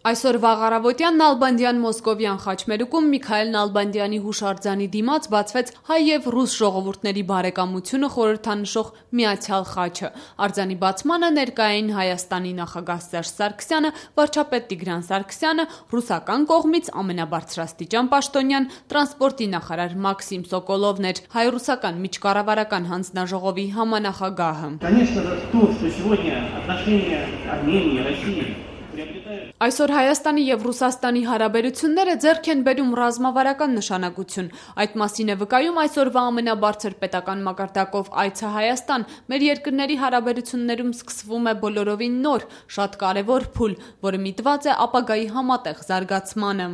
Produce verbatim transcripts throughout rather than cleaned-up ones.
Այսօր վաղ առավոտյան Նալբանդյան Մոսկովյան խաչմերուկում Միքայել Նալբանդյանի հուշարձանի դիմաց բացվեց հայ եւ ռուս ժողովուրդների բարեկամությունը խորհրդանշող միացյալ խաչը։ Արձանի բացմանը ներկա էին Հայաստանի նախագահ Սերժ Սարգսյանը, վարչապետ Տիգրան Սարգսյանը, ռուսական կողմից ամենաբարձրաստիճան պաշտոնյան տրանսպորտի նախարար Մաքսիմ Սոկոլովն էր, հայ-ռուսական միջկառավարական հանձնաժողովի համանախագահը։ Այսօր Հայաստանի եւ Ռուսաստանի հարաբերությունները ձեռք են բերում ռազմավարական նշանակություն։ Այդ մասին է վկայում այսօրվա ամենաբարձր պետական մակարդակով այցը Հայաստան։ Մեր երկրների հարաբերություններում սկսվում է բոլորովին նոր, շատ կարևոր փուլ, որը միտված է ապագայի համատեղ զարգացմանը։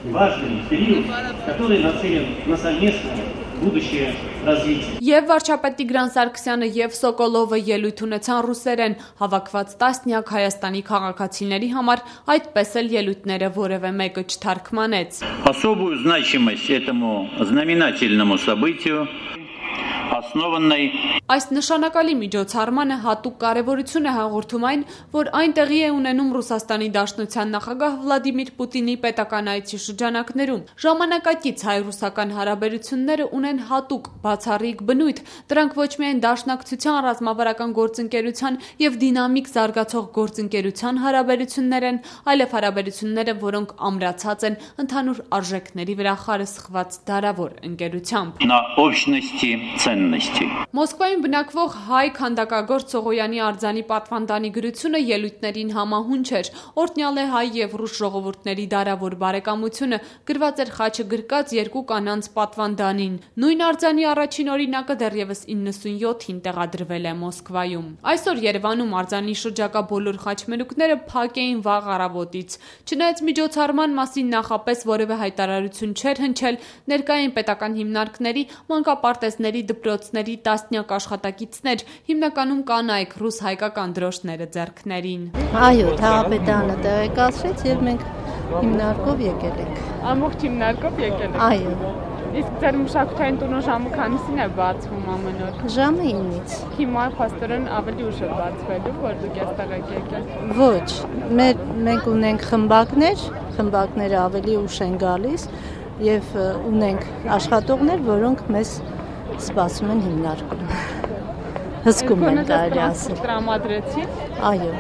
Եվ վարչապետ Տիգրան Սարգսյանը եւ Սոկոլովը ելույթ ունեցան ռուսերեն, հավաքված տասնյակ Հայաստանի քաղաքացիների համար այդպես էլ ելույթները որևէ մեկը չթարգմանեց։ Особую значимость этому знаменательному событию основанной Այս նշանակալի միջոցառմանը հատուկ կարևորություն է հաղորդում այն, որ այն տեղի է ունենում Ռուսաստանի Դաշնության նախագահ Վլադիմիր Պուտինի պետական այցի շրջանակներում։ Ժամանակակից հայ-ռուսական հարաբերությունները ունեն հատուկ բացառիկ բնույթ, դրանք ոչ միայն դաշնակցության, ռազմավարական գործընկերության եւ դինամիկ զարգացող գործընկերության հարաբերություններ են, այլև հարաբերությունները, որոնք ամրացած են ընդհանուր արժեքների վրա խարսխված դարավոր ընկերությամբ։ на общности ценностей. Մոսկվայում բնակվող հայ քանդակագործ Սողոյանի արձանի պատվանդանի գրությունը ելույթներին համահունչ էր։ Օրհնյալ է հայ եւ ռուս ժողովուրդների դարավոր բարեկամությունը, գրված էր խաչը գրկած երկու կանանց պատվանդանին։ Նույն արձանի առաջին օրինակը դեռևս իննսունյոթին տեղադրվել է Մոսկվայում։ Այսօր Երևանում արձանի շրջակա բոլոր խաչմերուկները փակ էին վաղ առավոտից։ Չնայած միջոցառման մասին նախապես որևէ հայտարարություն չէր հնչել, ներկա էին պետական հիմնարկների, մանկապարտեզների, դպրոցների տասնյակ աշխատակիցներ, հիմնականում կանայք, ռուս հայկական դրոշները ձեռքներին։ Այո, Թաղապետարանը տեղեկացրեց եւ մենք հիմնարկով եկել ենք։ Ամբողջ հիմնարկով եկել եք։ Այո։ Իսկ ձեր մշակութային տունը ժամը քանիսին է բացվում ամեն օր։ Ժամը ինից։ Հիմա փաստորեն ավելի ուշ է բացվելու, որ դուք այստեղ եք եկել։ Ոչ, մեր մենք ունենք խմբակներ, խմբակները ավելի ուշ են գալիս եւ ունենք աշխատողներ, որոնք մեզ սպասում են հիմնարկում։ Հսկում են կարելի ասել։ Տրամադրեցի։ Այո։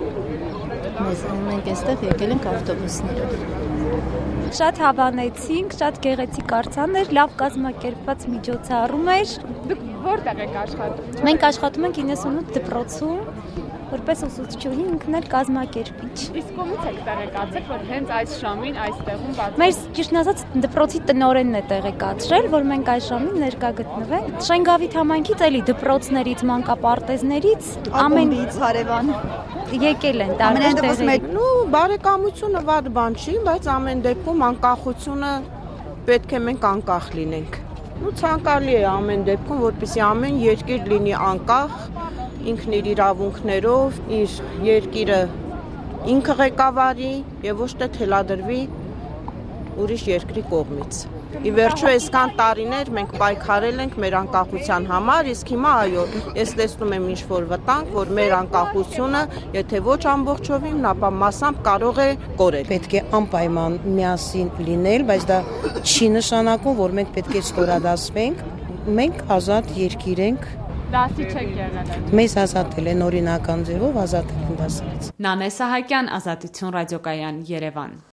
Մեզ մենք այստեղ եկել ենք ավտոբուսներով։ Շատ հավանեցինք, շատ գեղեցիկ արձան էր, լավ կազմակերպված միջոցառում էր։ Դուք որտեղ եք աշխատում։ Մենք աշխատում ենք իննսունութ դպրոցում, որպես ուսուցչուհի, ինքն էլ կազմակերպիչ։ Իսկ ո՞մից եք տեղեկացել, որ հենց այս ժամին այստեղում բացվում։ Մեր ճիշտն ասած դպրոցի տնօրենն է տեղեկացրել, որ մենք այս ժամին ներկա գտնվենք։ Շենգավիթ համայնքից էլի դպրոցներից, մանկապարտեզներից, ամենից հարևան եկել են տարբեր տեղերից։ Ну, բարեկամությունը վատ բան չի, բայց ամեն դեպքում անկախությունը պետք է մենք անկախ լինենք։ Ну, ցանկալի է ամեն դեպքում, որպեսզի ամեն երկիր լինի անկախ, ինքն իր իրավունքներով, իր երկիրը ինքը ղեկավարի եւ ոչ թե թելադրվի ուրիշ երկրի կողմից։ Ի վերջո այսքան տարիներ մենք պայքարել ենք մեր անկախության համար, իսկ հիմա այո, ես տեսնում եմ ինչ-որ վտանգ, որ մեր անկախությունը, եթե ոչ ամբողջովին, ապա մասամբ կարող է կորել։ Պետք է անպայման միասին լինել, բայց դա չի նշանակում, որ մենք պետք է ստորադասվենք։ Մենք ազատ երկիր ենք։ Դասի չեք եղել։ Մեզ ազատել են օրինական ձևով, ազատել են դասից։ Նանե Սահակյան, Ազատություն ռադիոկայան, Երևան։